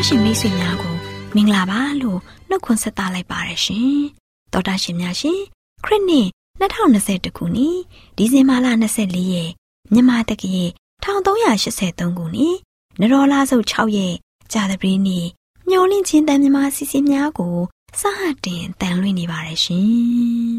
ရှင်မိတ်ဆွေများကိုမင်္ဂလာပါလို့နှုတ်ခွန်းဆက်သလိုက်ပါရရှင်တောတာရှင်များရှင်ခရစ်နှစ်2021ခုနှစ်ဒီဇင်ဘာလ24ရက်မြန်မာတက္ကရာ1383ခုနှစ်နရောလဆုပ်6ရက်ကြာသပတေးနေ့မျော်လင့်ခြင်းတန်မြမစီစဉ်များကိုစတင်တန်လွှင့်နေပါရရှင်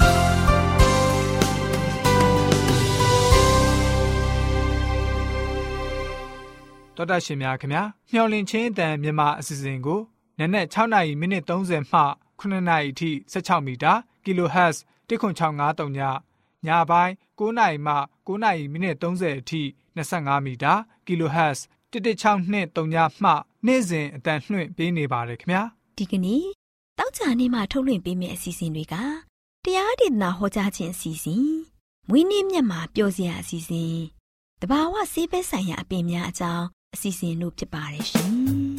တောတာရှင်များခင်ဗျာမျှော်လင့်ခြင်းအတန်မြန်မာအစီအစဉ်ကိုနက်နက်6နာရီမိနစ်30မှ9နာရီအထိ16မီတာ kHz 10653ညညပိုင်း9နာရီမှ9နာရီမိနစ်30အထိ25မီတာ kHz 11623ညမှနေ့စဉ်အတန်လွှင့်ပေးနေပါတယ်ခင်ဗျာဒီကနေ့တောက်ကြနေ့မှထုတ်လွှင့်ပေးမယ့်အစီအစဉ်တွေကတရားဒေသနာဟောကြားခြင်းအစီအစဉ်မွေးနေ့မြတ်မှာပျော်စရာအစီအစဉ်တဘာဝဆေးဘက်ဆိုင်ရာအပင်များအကြောင်းအစီအစဉ်တို့ဖြစ်ပါတယ်ရှင်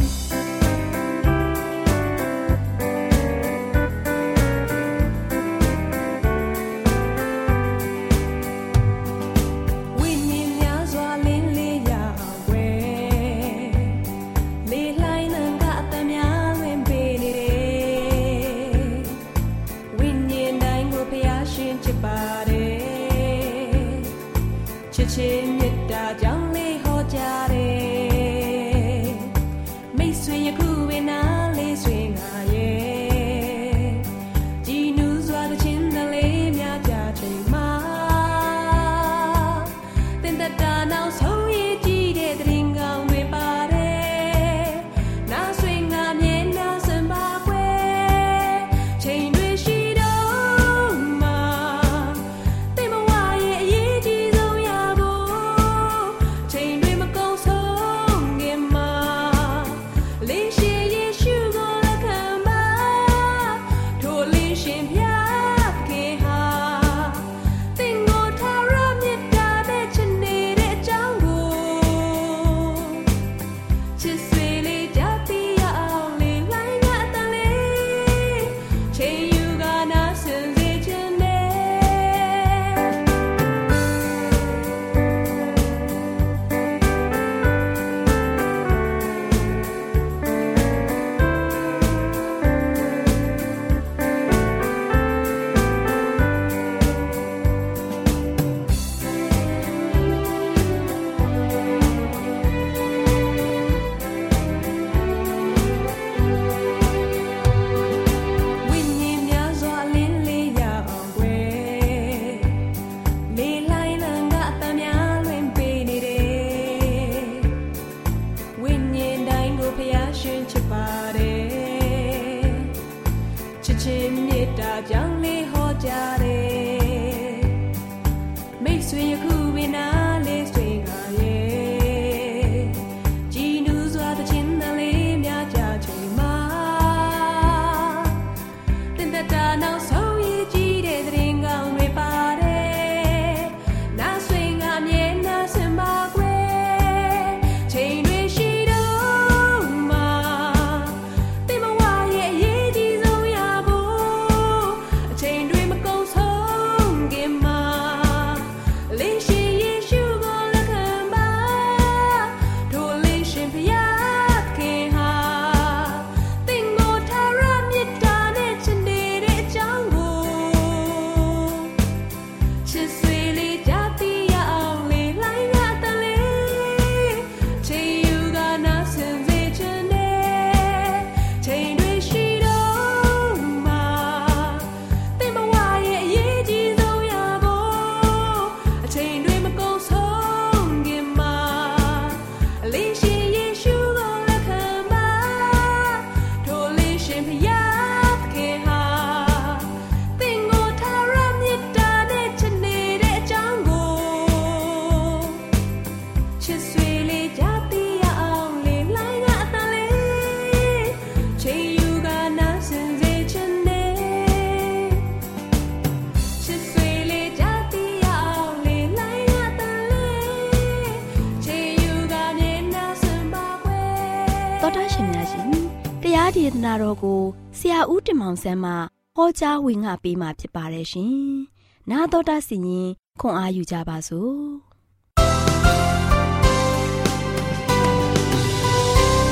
တရားဒေသနာတော်ကိုဆရာဦးတင်မောင်ဆန်းမှဟောကြားဝင်ငါပေးมาဖြစ်ပါတယ်ရှင်။နာတော်တာစီရင်ခွန်အားယူကြပါစို့။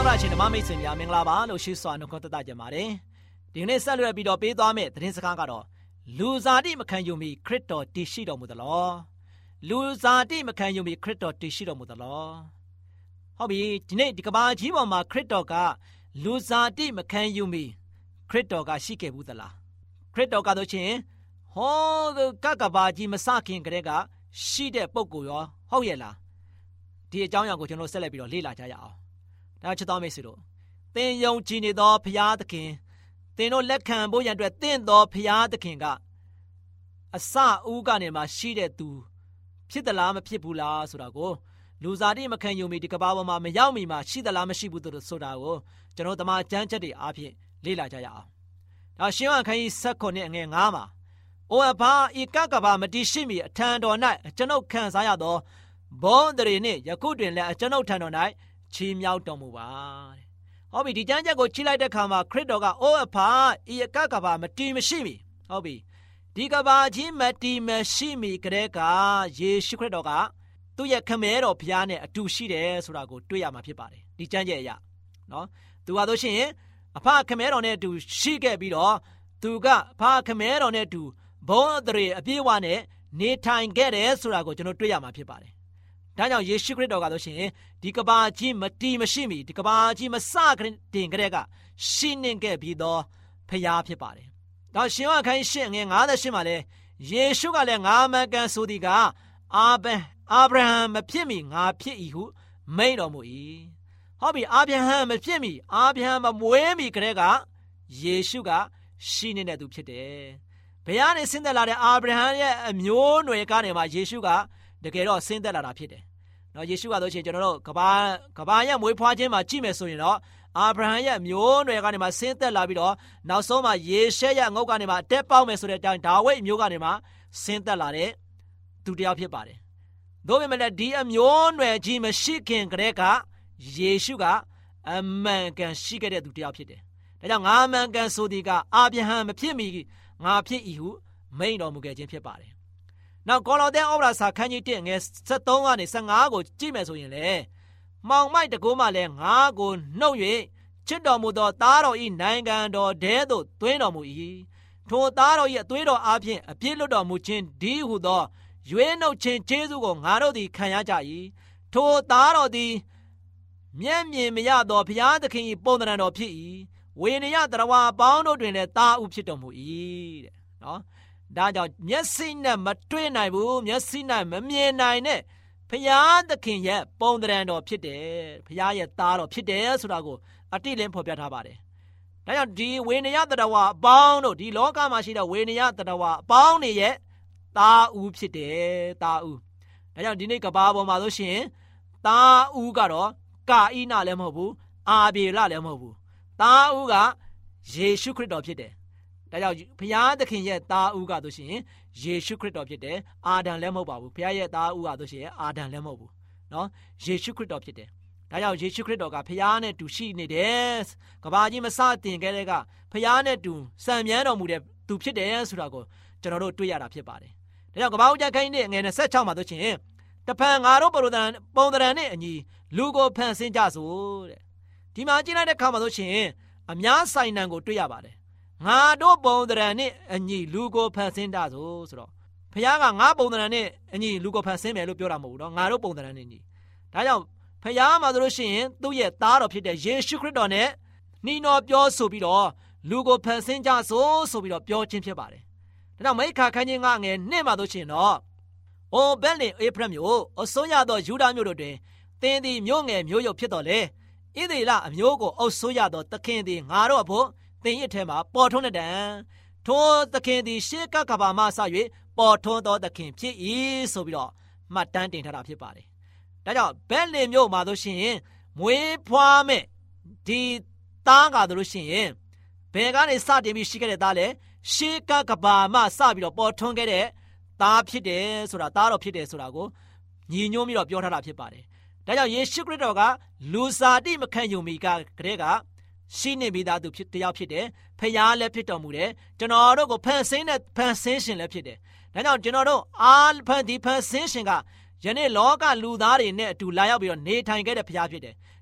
တော်ရရှင်ဓမ္မမိတ်ဆွေများမင်္ဂလာပါလို့ရှိစွာနှုတ်ခွန်းသက်ကြပါတယ်ဒီနေ့ဆက်လက်ပြီးတော့ပေးသွားမယ့်သတင်းစကားကတော့လူစားတိမခံယူမီခရစ်တော်တည်ရှိတော်မူသလားလူစားတိမခံယူမီခရစ်တော်တည်ရှိတော်မူသလားဟုတ်ပြီဒီနေ့ဒီကဘာကြီးပေါ်မှာခရစ်တော်ကလူစားတိမခံယူမီခရစ်တော်ကရှိခဲ့ဘူးသလားခရစ်တော်ကတော့ချင်းဟောကဘာကြီးမစခင်ကတည်းကရှိတဲ့ပုဂ္ဂိုလ်ရောဟုတ်ရဲ့လားဒီအကြောင်းအရာကိုကျွန်တော်ဆက်လက်ပြီးတော့လေ့လာကြရအောင်ဒါချစ်တော်မိတ်ဆွေတို့သင်ယုံကြည်နေသောဘုရားသခင်သင်တို့လက်ခံဖို့ရန်အတွက်သင်သောဘုရားသခင်ကအစဦးကနေမှရှိတဲ့သူဖြစ်သလားမဖြစ်ဘူးလားဆိုတာကိုလူစားတိမခံယူမီဒီကဘာပေါ်မှာမရောက်မီမှာရှိသလားမရှိဘူးဆိုတာကိုကျွန်တော်တမန်ကျမ်းချက်တွေအားဖြင့်လေ့လာကြရအောင်ဒါရှင်းဟောခန်းကြီး7 အငယ်9မှာအိုအဖာဤကဘာမတည်ရှိမီအထံတော်၌ကျွန်ုပ်ခံစားရသောဘုန်းတရေနှင့်ယခုတွင်လည်းကျွန်ုပ်ထံတော်၌ချီးမြှောက်တော်မူပါတဲ့။ဟုတ်ပြီဒီကျမ်းချက်ကိုကြည့်လိုက်တဲ့အခါမှာခရစ်တော်ကအိုအဖာဤကဘာမတည်မရှိမီဟုတ်ပြီဒီကဘာကြီးမတည်မရှိမီကတည်းကယေရှုခရစ်တော်ကသူ့ရဲ့ခမဲတော်ဘုရားနဲ့အတူရှိတယ်ဆိုတာကိုတွေ့ရမှာဖြစ်ပါတယ်ဒီကျမ်းချက်အရနော်သူကတော့ရှင်အဖခမဲတော်နဲ့အတူရှိခဲ့ပြီးတော့သူကအဖခမဲတော်နဲ့အတူဘုန်းတရေအပြည့်အဝနဲ့နေထိုင်ခဲ့တယ်ဆိုတာကိုကျွန်တော်တွေ့ရမှာဖြစ်ပါတယ်ဒါကြောင့်ယေရှုခရစ်တော်ကတော့ရှင်ဒီကဘာကြီးမတည်မရှိမီဒီကဘာကြီးမစတင်ကြတဲ့ကရှိနေခဲ့ပြီးတော့ဖျားဖြစ်ပါတယ်။ဒါရှင်ဟောခန်း8 58မှာလဲယေရှုကလည်းငါမကန်ဆိုသည်ကအာဗြဟံမဖြစ်မီငါဖြစ်၏ဟုမိန့်တော်မူ၏။ဟောပြီအာဗြဟံမဖြစ်မီအာဗြဟံမမွေးမီကလေးကယေရှုကရှိနေတဲ့သူဖြစ်တယ်။ဘုရားနဲ့ဆင်းသက်လာတဲ့အာဗြဟံရဲ့အမျိုးအနွယ်ကနေမှယေရှုကတကယ်တော့ဆင်းသက်လာတာဖြစ်တယ်။နော်ယေရှုကတော့ကျွန်တော်တို့ကဘာရဲ့မွေးဖွားခြင်းမှာကြည့်မယ်ဆိုရင်တော့အာဗြဟံရဲ့မျိုးနွယ်ကနေမှဆင်းသက်လာပြီးတော့နောက်ဆုံးမှာယေရှဲရဲ့ငုတ်ကနေမှအတက်ပေါက်မယ်ဆိုတဲ့အကြောင်းဒါဝိဒ်မျိုးကနေမှဆင်းသက်လာတဲ့သူတစ်ယောက်ဖြစ်ပါတယ်။သို့ပေမဲ့ဒီအမျိုးနွယ်ကြီးမရှိခင်ကတည်းကယေရှုကအမှန်ကန်ရှိခဲ့တဲ့သူတစ်ယောက်ဖြစ်တယ်။ဒါကြောင့်ငါအမှန်ကန်ဆိုသည်ကအာဗြဟံမဖြစ်မီငါဖြစ်၏ဟုမိန့်တော်မူခဲ့ခြင်းဖြစ်ပါတယ်။နောက်ကောလောသဲဩဝါဒစာခန်းကြီး1 73 ကနေ 15ကိုကြည့်မယ်ဆိုရင်လေမောင်မိုက်တကိုးမှလည်းငါကိုနှုတ်၍ချစ်တော်မူသောသားတော်၏နိုင်ငံတော်ထဲသို့သွင်းတော်မူ၏ထိုသားတော်၏အသွေးတော်အားဖြင့်အပြည့်လွတ်တော်မူခြင်းဒီဟုသောရွေးနှုတ်ခြင်းကျေးဇူးကိုငါတို့သည်ခံရကြ၏ထိုသားတော်သည်မျက်မြင်မရသောဘုရားသခင်၏ပုံသဏ္ဍာန်တော်ဖြစ်၏ဝေနယတရဝါအပေါင်းတို့တွင်လည်းသားဥဖြစ်တော်မူ၏တဲ့နော်ဒါကြောင့်မျက်စိနဲ့မတွေ့နိုင်ဘူးမျက်စိနဲ့မမြင်နိုင်တဲ့ဘုရားသခင်ရဲ့ပုံသဏ္ဍာန်တော်ဖြစ်တယ်ဘုရားရဲ့သားတော်ဖြစ်တယ်ဆိုတာကိုအတိအလင်းဖော်ပြထားပါတယ်ဒါကြောင့်ဒီဝေနယတရဝါအပေါင်းတို့ဒီလောကမှာရှိတဲ့ဝေနယတရဝါအပေါင်းတွေရဲ့သားဥဖြစ်တယ်သားဥဒါကြောင့်ဒီနေ့ကဘာပေါ်မှာဆိုရှင်သားဥကတော့ကာဣနလည်းမဟုတ်ဘူးအာဗေလလည်းမဟုတ်ဘူးသားဥကယေရှုခရစ်တော်ဖြစ်တယ်ဒါကြောင့်ဘုရားသခင်ရဲ့သားဥကဆိုရှင်ယေရှုခရစ်တော်ဖြစ်တယ်အာဒံလည်းမဟုတ်ပါဘူးဘုရားရဲ့သားဥကဆိုရှင်အာဒံလည်းမဟုတ်ဘူးနော်ယေရှုခရစ်တော်ဖြစ်တယ်ဒါကြောင့်ယေရှုခရစ်တော်ကဘုရားနဲ့တူရှိနေတယ်ကဘာကြီးမစတင်ခဲ့တဲ့ကဘုရားနဲ့တူစံမြန်းတော်မူတဲ့သူဖြစ်တယ်ဆိုတာကိုကျွန်တော်တို့တွေ့ရတာဖြစ်ပါတယ်ဒါကြောင့်ကဘာဦးကျမ်းခန်းကြီးငယ်26မှာဆိုရှင်တဖန်ငါတို့ပုံသဏ္ဍာန်နဲ့အညီလူကိုဖန်ဆင်းကြစို့တဲ့ဒီမှာကြည့်လိုက်တဲ့အခါမှာဆိုရှင်အများဆိုင်နံကိုတွေ့ရပါတယ်ငါတို့ပုံသဏ္ဍာန်နဲ့အညီလူကိုဖန်ဆင်းကြစို့ဆိုတော့ဘုရားကငါပုံသဏ္ဍာန်နဲ့အညီလူကိုဖန်ဆင်းမယ်လို့ပြောတာမဟုတ်ဘူးနော်ငါတို့ပုံသဏ္ဍာန်နဲ့ညီဒါကြောင့်ဘုရားမှာဆိုလို့ရှိရင်သူ့ရဲ့သားတော်ဖြစ်တဲ့ယေရှုခရစ်တော်နဲ့နှီးနှောပြောဆိုပြီးတော့လူကိုဖန်ဆင်းကြစို့ဆိုပြီးတော့ပြောခြင်းဖြစ်ပါတယ်ဒါကြောင့်မိခါခန်းကြီး9 ငယ်2မှာဆိုရှင်တော့အိုဘက်လင်ဧဖရမြို့အစိုးရသောယူဒမြို့တို့တွင်သင်သည်မြို့ငယ်မြို့ရုပ်ဖြစ်တော်လေဣသေလအမျိုးကိုအုပ်စိုးရသောသခင်သည်ငါတို့အဖို့သင်၏ထဲမှာပေါ်ထွန်းတဲ့တန်ထိုသခင်သည်ရှေးကဘာမှဆ၍ပေါ်ထွန်းသောသခင်ဖြစ်၏ဆိုပြီးတော့မှတ်တမ်းတင်ထားတာဖြစ်ပါတယ်ဒါကြောင့်ဘက်လင်မြို့မှာဆိုရှင်မွေးဖွားမဲ့ဒီသားကတို့ရှင်ဘယ်ကနေစတင်ပြီးရှိခဲ့တဲ့သားလဲရှေးကဘာမှစပြီးတော့ပေါ်ထွန်းခဲ့တဲ့သားဖြစ်တယ်ဆိုတာသားတော်ဖြစ်တယ်ဆိုတာကိုညီညွတ်ပြီးတော့ပြောထားတာဖြစ်ပါတယ်ဒါကြောင့်ယေရှုခရစ်တော်ကလူစားတိမခံယူမီကတည်းကရှိနေပြီးသားသူဖြစ်တယောက်ဖြစ်တယ်ဖခင်လည်းဖြစ်တော်မူတယ်ကျွန်တော်တို့ကိုဖန်ဆင်းတဲ့ဖန်ဆင်းရှင်လည်းဖြစ်တယ်ဒါကြောင့်ကျွန်တော်တို့အားဖန်ဆင်းရှင်ကယနေ့လောကလူသားတွေနဲ့အတူလာရောက်ပြီးတော့နေထိုင်ခဲ့တဲ့ဖခင်ဖြစ်တယ်ဒီ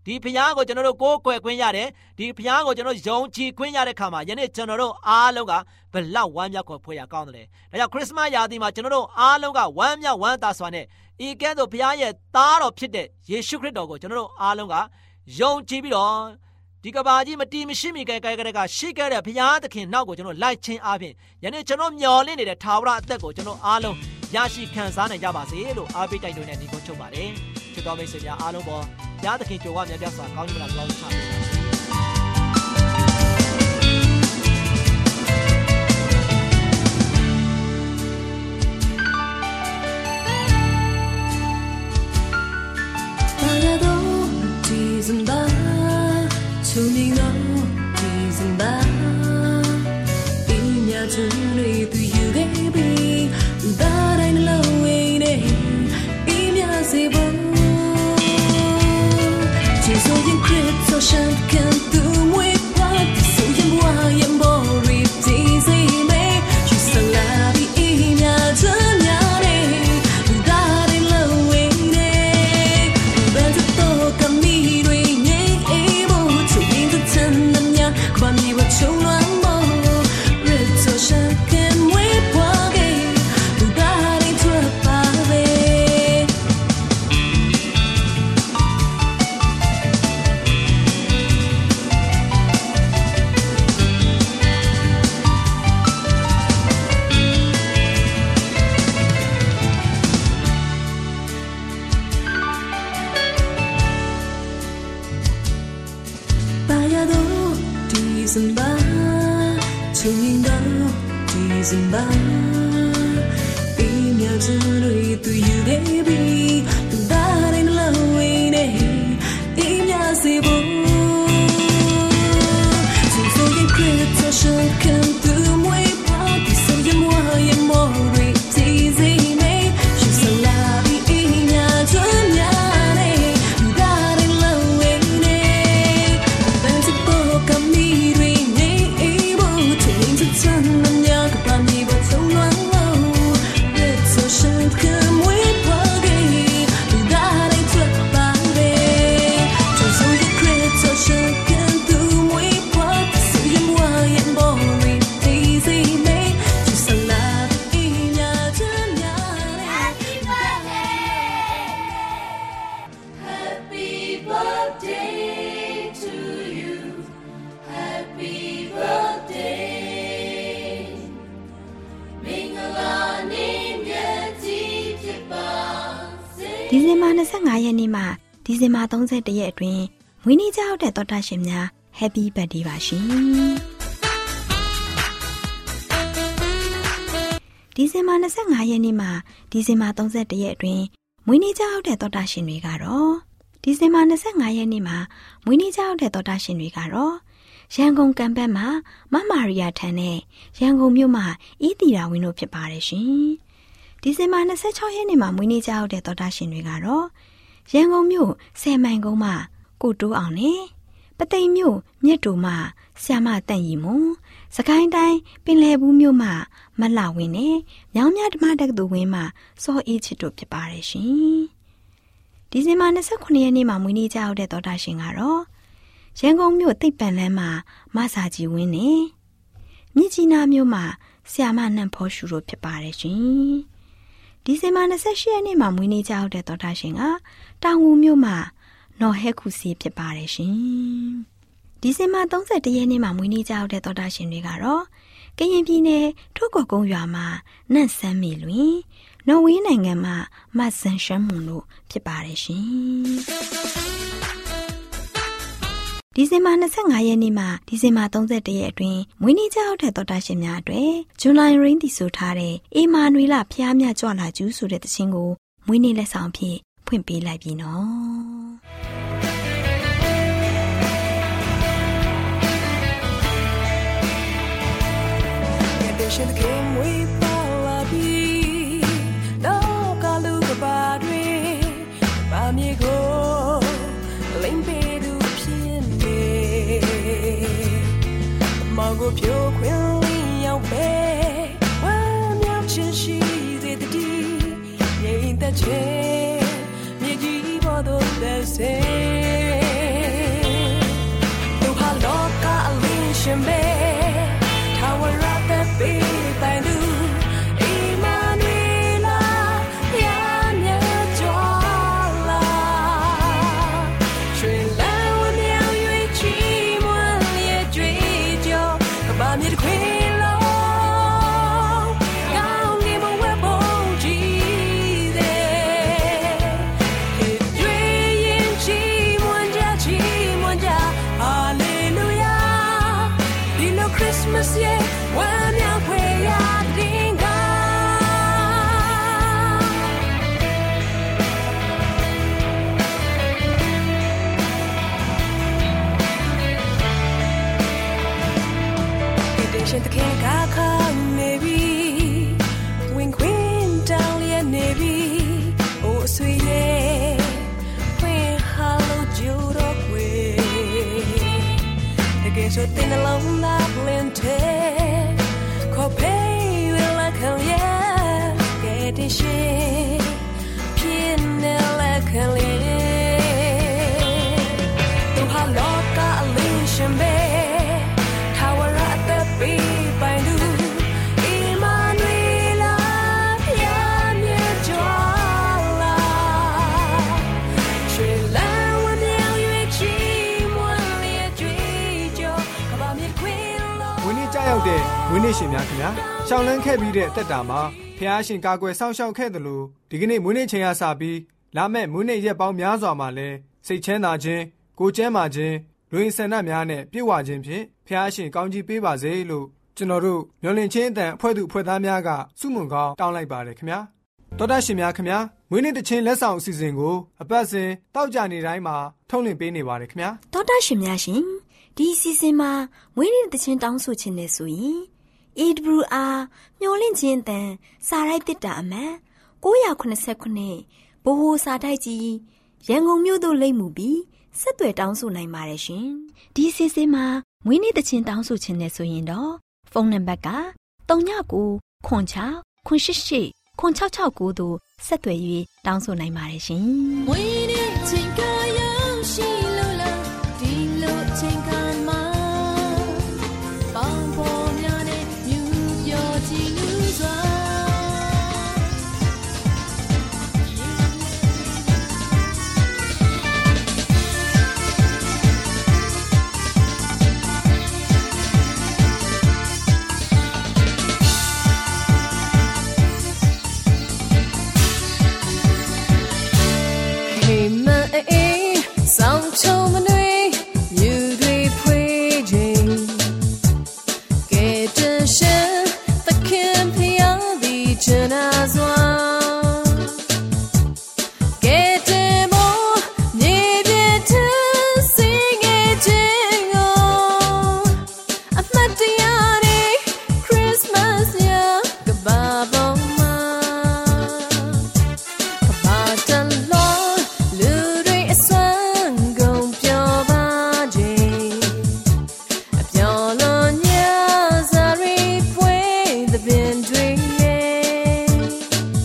ဒီဖခင်ကိုကျွန်တော်တို့ကိုးကွယ်ခွင့်ရတယ်ဒီဖခင်ကိုကျွန်တော်ယုံကြည်ခွင့်ရတဲ့ခါမှာယနေ့ကျွန်တော်တို့အားလုံးကဘလောက်ဝမ်းမြောက်ဖွယ်ရကောင်းတယ်ဒါကြောင့်ခရစ်စမတ်ရာသီမှာကျွန်တော်တို့အားလုံးကဝမ်းမြောက်ဝမ်းသာစွာနဲ့ဤကဲ့သို့ဖခင်ရဲ့သားတော်ဖြစ်တဲ့ယေရှုခရစ်တော်ကိုကျွန်တော်တို့အားလုံးကယုံကြည်ပြီးတော့ဒီကဘာကြီးမတီးမရှိမိကဲရှိခဲ့တဲ့ဘုရားသခင်နောက်ကိုကျွန်တော်လိုက်ခြင်းအပြင်ယနေ့ကျွန်တော်မျှော်လင့်နေတဲ့ထာဝရအသက်ကိုကျွန်တော်အားလုံးရရှိခံစားနိုင်ကြပါစေလို့အားပေးတိုက်တွန်းတဲ့ညီကိုချုပ်ပါတယ်ချစ်တော်မိတ်ဆွေများအားလုံးပေါ်ဘုရားသခင်ကြိုးဝါမြတ်ပြစွာကောင်းကြီးမလားကောင်းချပေးပါစေ聪明的地上吧，一秒钟里对有个比，大来的老为呢，一秒谁不？就算因苦遭伤，看都会怕，就算我也不会提谁没，就算拉比一秒钟呀嘞，大来的老为呢，不管这多个迷对呢。把你我穷乱梦，日头上看微波给，不把你拖把背。大家都。地上吧，聪明到地上吧，一秒钟里都有个比，大来的老为呢，一秒谁不？从昨天苦早上看都没怕，第三天我也没会提谁没，就算拉比一秒钟呀嘞，大来的老为呢，但是不敢迷。 ဒီဇင်ဘာ25ရက်နေ့မှဒီဇင်ဘာ31ရက်အတွင်းမွေးနေ့ကြောက်တဲ့သောတာရှင်များ Happy Birthday ပါရှင်။ဒီဇင်ဘာ25ရက်နေ့မှဒီဇင်ဘာ31ရက်အတွင်းမွေးနေ့ကြောက်တဲ့သောတာရှင်တွေကတော့ဒီဇင်ဘာ25ရက်နေ့မှမွေးနေ့ကြောက်တဲ့သောတာရှင်တွေကတော့ရန်ကုန်ကံပတ်မှာမမာရီယာထံနဲ့ရန်ကုန်မြို့မှာအီးတီရာဝင်းတို့ဖြစ်ပါတယ်ရှင်။ဒီဇင်ဘာ26ရက်နေ့မှာမွေးနေ့ကြောက်တဲ့သောတာရှင်တွေကတော့ရန်ကုန်မြို့10မိုင်ကုန်းမှာကိုတိုးအောင်နဲ့ပသိမ်မြို့မြစ်တူမှာဆ iam မတန့်ရီမွန်စကိုင်းတိုင်းပင်လယ်ဘူးမြို့မှာမလှဝင်းနဲ့မြောင်းမြဓမ္မတက္ကသိုလ်ဝင်းမှာစောအေးချစ်တို့ဖြစ်ပါတယ်ရှင်။ဒီဇင်ဘာ29ရက်နေ့မှာမွေးနေ့ကြောက်တဲ့သောတာရှင်ကတော့ရန်ကုန်မြို့သိပ်ပန်လန်းမှာမဆာကြီးဝင်းနဲ့မြစ်ကြီးနားမြို့မှာဆ iam မနှံဖော်ရှူတို့ဖြစ်ပါတယ်ရှင်။ဒီဇင်ဘာ28ရက်နေ့မှာမွေးနေ့ကြောက်တဲ့သောတာရှင်ကတောင်ငူမြို့မှာနော်ဟဲခုစီဖြစ်ပါတယ်ရှင်။ဒီဇင်ဘာ31ရက်နေ့မှာမွေးနေ့ကြောက်တဲ့သောတာရှင်တွေကတော့ကရင်ပြည်နယ်ထိုးကော်ကုန်းရွာမှာနန့်ဆန်းမီလွင်နော်ဝေးနိုင်ငံမှာမဆန်ရှမ်းမွန်တို့ဖြစ်ပါတယ်ရှင်။ဒီဇင်ဘာ25ရက်နေ့မှဒီဇင်ဘာ31ရက်အတွင်းမွေးနေ့ကြောက်တဲ့သောတာရှင်များအတွက်ဇွန်လရင်းတီဆိုထားတဲ့အေမာနွေလဖျားမြကြွလာကျူးဆိုတဲ့သချင်းကိုမွေးနေ့လက်ဆောင်ဖြင့်ဖွင့်ပေးလိုက်ပြီနော်။ရှင်ကမွေးပါလာပြီတော့ကလူကပါတွေပါမြေကိုလိမ့်ပေးသူဖြစ်နေမောင်ကိုဖြိုခွင်းလေးရောက်ပဲဝမ်းမြောက်ခြင်းရှိစေတည်းငြိမ်သက်ခြင်းမြေကြီးပေါ်သို့သက်စေရှင်ပဲထာဝရသက်ပေးပိုင်သူအိမနွေလာရမြတ်ကြွလာရွှေလန်းဝမြောင်၍ချီးမွမ်းရဲ့ကြွေးကြော်ကမ္ဘာမြေတစ်ခွင်ရှင်သခင်ကခေါ်နေပြီဝင်ခွင့်တောင်းရနေပြီအိုအဆွေရဲ့ဖွင့်ဟာလို့ကြိုးတော့ခွေတကယ်ဆိုတဲ့နှလုံးသားလင်းတဲ့ခေါ်ဖေးဝလာခံရကဲတရှင်ပြင်းနေလက်ခံလေသူဟာလောကအလင်းရှင်ပဲရောက်တဲ့ဝင်းနေရှင်များခင်ဗျာရှောင်းလန်းခဲ့ပြီးတဲ့အသက်တာမှာဖျားရှင်ကာကွယ်စောင့်ရှောက်ခဲ့တယ်လို့ဒီကနေ့မွေးနေ့ချိန်ကစပြီးလာမဲ့မွေးနေ့ရက်ပေါင်းများစွာမှာလဲစိတ်ချမ်းသာခြင်းကိုယ်ကျန်းမာခြင်းလူရင်းဆန္ဒများနဲ့ပြည့်ဝခြင်းဖြင့်ဖျားရှင်ကောင်းချီးပေးပါစေလို့ကျွန်တော်တို့မျှော်လင့်ခြင်းအတန်အဖွဲ့သူအဖွဲ့သားများကဆုမွန်ကောင်းတောင်းလိုက်ပါတယ်ခင်ဗျာတော်တာရှင်များခင်ဗျာမွေးနေ့တခြင်းလက်ဆောင်အစီအစဉ်ကိုအပတ်စဉ်တောက်ကြနေတိုင်းမှာထုတ်လွှင့်ပေးနေပါတယ်ခင်ဗျာတော်တာရှင်များရှင်ဒီအစီအစဉ်မှာမွေးနေ့တခြင်းတောင်းဆိုခြင်းနဲ့ဆိုရင် AWR မျော်လင့်ခြင်းတန်စာရိုက်တစ်တာအမှန်989ဘိုဟိုစာတိုက်ကြီးရန်ကုန်မြို့သို့လိမ့်မှုပြီးဆက်သွယ်တောင်းဆိုနိုင်ပါတယ်ရှင်ဒီအစီအစဉ်မှာမွေးနေ့တခြင်းတောင်းဆိုခြင်းနဲ့ဆိုရင်တော့ဖုန်းနံပါတ်က3996 988 9669တို့ဆက်သွယ်၍တောင်းဆိုနိုင်ပါတယ်ရှင်မွေးနေ့ချင်းကရောက်ရှိလို့လားဒီလိုချင်းကမှာပေါင်းပေါ်များနဲ့မြူပြောကြည့်လို့စွာမ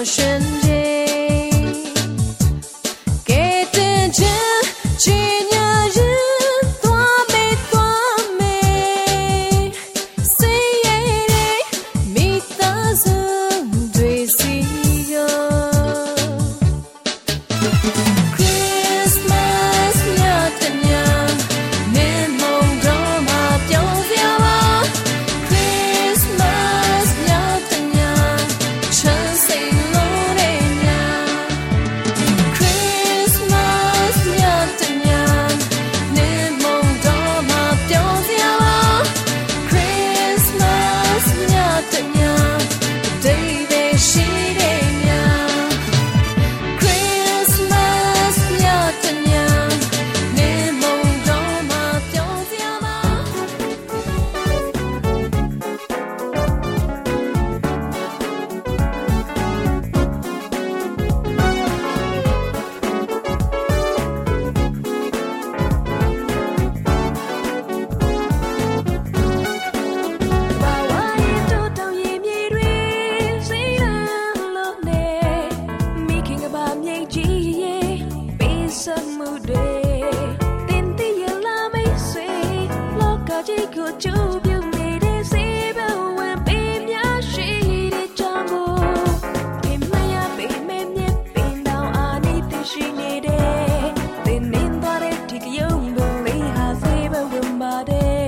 瞬间，给的这纪念日多美多美，岁月的每当是最喜悦。Christmas 了的娘，年梦中嘛丢掉了。Christmas 了的娘，沉睡路的娘。Christmas 了的娘，年梦中嘛丢掉了。Christmas 了的娘，对不起的娘。Christmas 了的娘，年梦中嘛丢掉了。娃娃也都到夜迷里，谁能落泪？没看个把面积耶，悲伤无对，天地也拉没碎，落个几个就表你的谁不问被面谁的丈夫，被没呀被没面被到啊你的是你的，被领导的这个永不离哈谁不问吧的。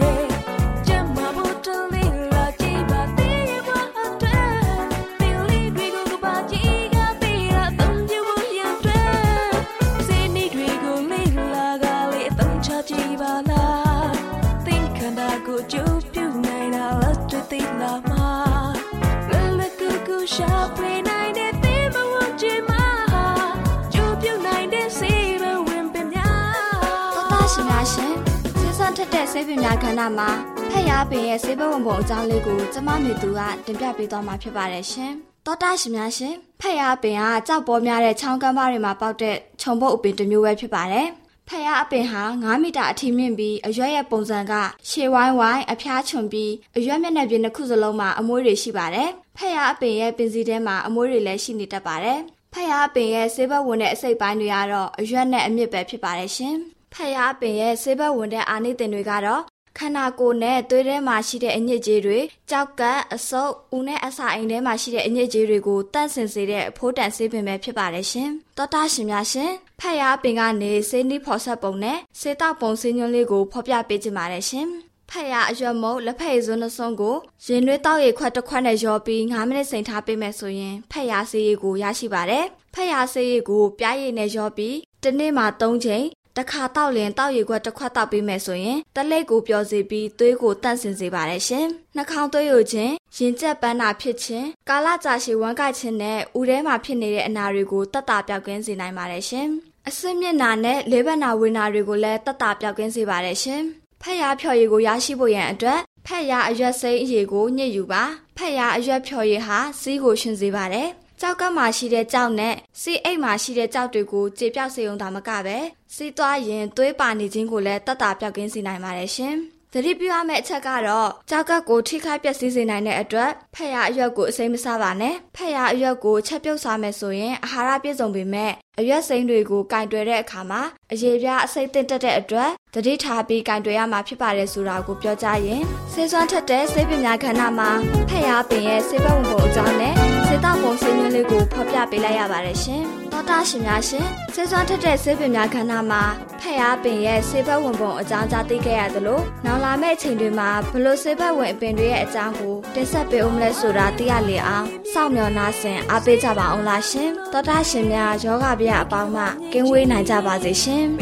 တဲ့ဆေးပင်များခန္ဓာမှာဖက်ရပင်ရဲ့ဆေးဘဝင်ပုံအကြောင်းလေးကိုကျမမေသူကတင်ပြပေးသွားမှာဖြစ်ပါတယ်ရှင်။သောတာရှင်များရှင်ဖက်ရပင်ကကြောက်ပေါ်များတဲ့ချောင်းကမ်းပါးတွေမှာပေါက်တဲ့ခြုံပုတ်အပင်တစ်မျိုးပဲဖြစ်ပါတယ်။ဖက်ရအပင်ဟာ9မီတာအထိမြင့်ပြီးအရွက်ရဲ့ပုံစံကရှည်ဝိုင်းဝိုင်းအဖျားချွန်ပြီးအရွက်မျက်နှာပြင်တစ်ခုစလုံးမှာအမွှေးတွေရှိပါတယ်။ဖက်ရအပင်ရဲ့ပင်စီထဲမှာအမွှေးတွေလည်းရှိနေတတ်ပါတယ်။ဖက်ရအပင်ရဲ့ဆေးဘဝင်တဲ့အစိတ်ပိုင်းတွေကတော့အရွက်နဲ့အမြစ်ပဲဖြစ်ပါတယ်ရှင်။ဖက်ရပင်ရဲ့ဆေးဘက်ဝင်တဲ့အာနိသင်တွေကတော့ခန္ဓာကိုယ်နဲ့သွေးထဲမှာရှိတဲ့အညစ်အကြေးတွေကြောက်ကပ်အဆုပ်ဦးနဲ့အစာအိမ်ထဲမှာရှိတဲ့အညစ်အကြေးတွေကိုတန့်စင်စေတဲ့အဖိုးတန်ဆေးပင်ပဲဖြစ်ပါတယ်ရှင်။သောတာရှင်များရှင်ဖက်ရပင်ကနေဆေးနီးဖော်ဆက်ပုံနဲ့ဆေးတောက်ပုံဆေးညွှန်းလေးကိုဖော်ပြပေးခြင်းပါတယ်ရှင်။ဖက်ရအရွက်မုတ်လက်ဖက်ရည်စွန်းနှစုံကိုရင်နွေးတောက်ရည်ခွက်တစ်ခွက်နဲ့ရောပြီး9မိနစ်စိမ်ထားပေးမယ်ဆိုရင်ဖက်ရဆေးရည်ကိုရရှိပါတယ်။ဖက်ရဆေးရည်ကိုပြားရည်နဲ့ရောပြီးတစ်နေ့မှာ3ချိန်တခါတောက်ရင်တောက်ရည်ခွက်တစ်ခွက်တောက်ပေးမယ်ဆိုရင်တလိပ်ကိုပျော်စေပြီးသွေးကိုတန့်စင်စေပါတယ်ရှင်။နှာခေါင်းသွေးယိုခြင်းရင်ကျက်ပန်းနာဖြစ်ခြင်းကာလကြာရှည်ဝမ်းကိုက်ခြင်းနဲ့ဦးထဲမှာဖြစ်နေတဲ့အနာတွေကိုတက်တာပြောက်ကင်းစေနိုင်ပါတယ်ရှင်။အဆစ်မျက်နှာနဲ့လေးဘက်နာဝေနာတွေကိုလည်းတက်တာပြောက်ကင်းစေပါတယ်ရှင်။ဖက်ရဖြော်ရည်ကိုရရှိဖို့ရန်အတွက်ဖက်ရအရွက်စိမ်းအရည်ကိုညှစ်ယူပါ။ဖက်ရအရွက်ဖြော်ရည်ဟာစီးကိုရှင်စေပါတယ်။ကြောက်ကမှာရှိတဲ့ကြောက်နဲ့စီးအိတ်မှာရှိတဲ့ကြောက်တွေကိုကြေပြောက်စေုံသာမကပဲစီးသွားရင်သွေးပါနေခြင်းကိုလည်းတက်တာပြောက်ကင်းစေနိုင်ပါတယ်ရှင်။သတိပြုရမယ့်အချက်ကတော့ကြောက်ကကိုထိခိုက်ပျက်စီးစေနိုင်တဲ့အတွက်ဖက်ရအရွက်ကိုအစိမ်းမစားပါနဲ့။ဖက်ရအရွက်ကိုချက်ပြုတ်စားမယ်ဆိုရင်အာဟာရပြည့်စုံပေမဲ့အရွက်စိမ်းတွေကိုကင်တွယ်တဲ့အခါမှာအရေပြားအစိမ့်တင်တက်တဲ့အတွက်သတိထားပြီးကင်တွယ်ရမှာဖြစ်ပါတယ်ဆိုတာကိုပြောကြရင်ဆေးစွမ်းထက်တဲ့ဆေးပညာခန္ဓာမှာဖက်ရပင်ရဲ့ဆေးဘက်ဝင်ပုံအကြောင်းနဲ့ဆေးတောက်ပုံဆေးညွှန်းလေးကိုဖော်ပြပေးလိုက်ရပါတယ်ရှင်။သောတာရှင်များရှင်ဆေးစွမ်းထက်တဲ့ဆေးပညာခန္ဓာမှာဖက်ရပင်ရဲ့ဆေးဘက်ဝင်ပုံအကြောင်းကြားသိခဲ့ရသလိုနောက်လာမယ့်အချိန်တွေမှာဘလို့ဆေးဘက်ဝင်အပင်တွေရဲ့အကြောင်းကိုတင်ဆက်ပေးအောင်လဲဆိုတာသိရလေအောင်စောင့်မျှော်နာဆင်အားပေးကြပါအောင်လားရှင်။သောတာရှင်များယောဂဗျာအပေါင်းမှကင်းဝေးနိုင်ကြပါစေရှင်။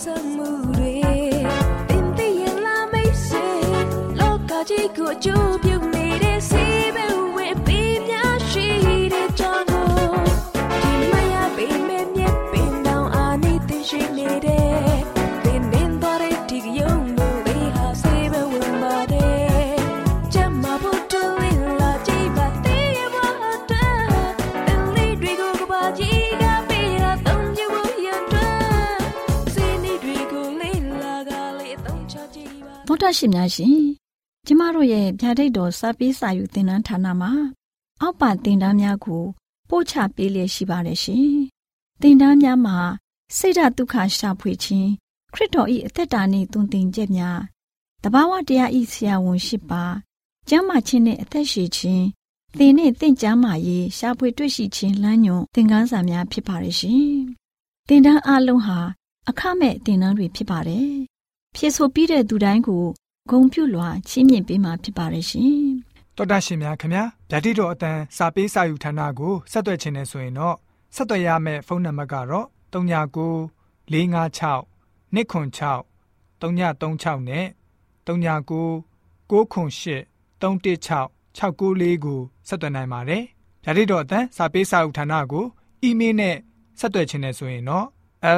ကြီးကိုကြိုးပြုတ်နေတဲ့ဆေးဘယ်ဝဲပေးများရှိတဲ့ကြောင့်ဒီမရပေးမဲ့မြက်ပင်တောင်အာနေသိရှိနေတဲ့ပင်နေတော်တဲ့ဒီယုံလို့လေဟာဆေးဘယ်ဝင်ပါတယ်ကျမဖို့တူလာကြည့်ပါသေးရပါတော့အလေးတွေကိုကပါကြီးကပေးတာတုံးယူရတဲ့စေနေတွေကိုလေးလာကလေးတုံးချကြည့်ပါသောတာရှင်များရှင်ကျမတို့ရဲ့ဗျာဒိတ်တော်စာပေးစာယူသင်တန်းဌာနမှာအောက်ပါသင်တန်းများကိုပို့ချပေးလျက်ရှိပါတယ်ရှင်။သင်တန်းများမှာစိတ်ဓာတ်ဒုက္ခရှာဖွေခြင်းခရစ်တော်၏အသက်တာနှင့်သွန်သင်ချက်များတဘာဝတရား၏ဆရာဝန်ရှိပါကျမ်းမာခြင်းနှင့်အသက်ရှည်ခြင်းသင်နှင့်သင်ကျမ်းမာရေးရှာဖွေတွေ့ရှိခြင်းလမ်းညွှန်သင်ခန်းစာများဖြစ်ပါရဲ့ရှင်။သင်တန်းအလုံးဟာအခမဲ့သင်တန်းတွေဖြစ်ပါတယ်။ဖြည့်ဆို့ပြီးတဲ့သူတိုင်းကိုဂုဏ်ပြုလွှာချီးမြှင့်ပေးမှာဖြစ်ပါရဲ့ရှင်။တော်တာရှင်များခင်ဗျာဗျာဒိတော်အတန်းစာပေးစာယူဌာနကိုဆက်သွယ်ခြင်းနဲ့ဆိုရင်တော့ဆက်သွယ်ရမယ့်ဖုန်းနံပါတ်ကတော့39 656 296 336နဲ့39 98 316 694ကိုဆက်သွင်းနိုင်ပါတယ်။ဗျာဒိတော်အတန်းစာပေးစာဥထာဏာကိုအီးမေးလ်နဲ့ဆက်သွယ်ခြင်းနဲ့ဆိုရင်တော့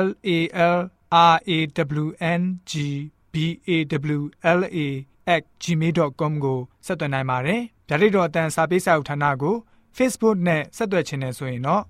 LALRAWNGBAWLA@gmail.com ကိုဆက်သွင်းနိုင်ပါတယ်။ဗျာဒိတော်အတန်းစာပေးစာဥထာဏာကို Facebook နဲ့ဆက်သွယ်ခြင်းနဲ့ဆိုရင်တော့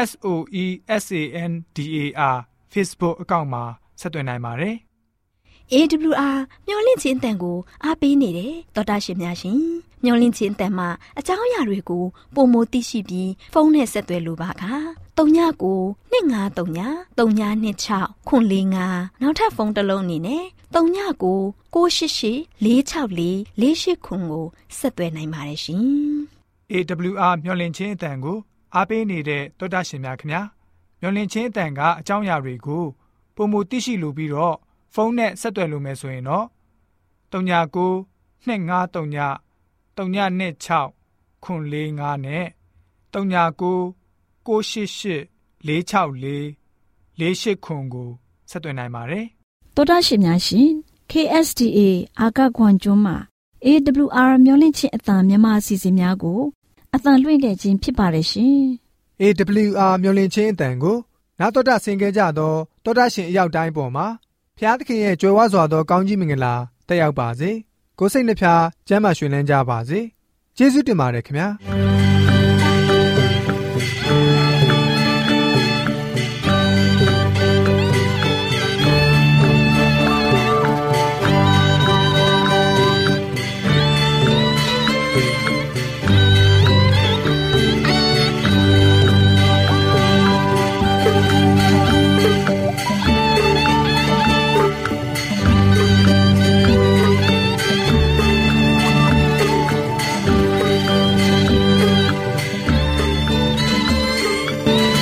SOESANDAR Facebook အကောင့်မှာဆက်သွင်းနိုင်ပါတယ်။ AWR မျော်လင့်ခြင်းအတန်ကိုအားပေးနေတယ်တော်တာရှင်များရှင်မျော်လင့်ခြင်းအတန်မှာအကြောင်းအရာတွေကိုပုံမသိရှိပြီးဖုန်းနဲ့ဆက်သွယ်လိုပါက39 253 3926 445နောက်ထပ်ဖုန်းတစ်လုံးအနေနဲ့39 688 464 48ကိုဆက်သွယ်နိုင်ပါတယ်ရှင် AWR မျော်လင့်ခြင်းအတန်ကိုအားပေးနေတဲ့တော်တာရှင်များခင်ဗျာမျော်လင့်ခြင်းအတန်ကအကြောင်းအရာတွေကိုပုံမသိရှိလိုပြီးတော့ဖုန်းနဲ့ဆက်သွယ်လို့မယ်ဆိုရင်တော့39 253 326 445နဲ့39 688 464 48ကိုဆက်သွင်းနိုင်ပါတယ်။သောတာရှင်များရှင် KSTA အာကခွန်ကျွန်းမှာ AWR မျော်လင့်ခြင်းအသံမြန်မာအစီအစဉ်များကိုအသံလွှင့်ခဲ့ခြင်းဖြစ်ပါတယ်ရှင်။ AWR မျော်လင့်ခြင်းအသံကိုနားတော်တာဆင် ခဲ့ကြသောသောတာရှင်အရောက်တိုင်းပေါ်မှာဖျားသခင်ရဲ့ကြွယ်ဝစွာသောကောင်းကြီးမင်္ဂလာတက်ရောက်ပါစေကိုယ်စိတ်နှဖျားကျမ်းမာရွှင်လန်းကြပါစေကျေးဇူးတင်ပါတယ်ခင်ဗျာ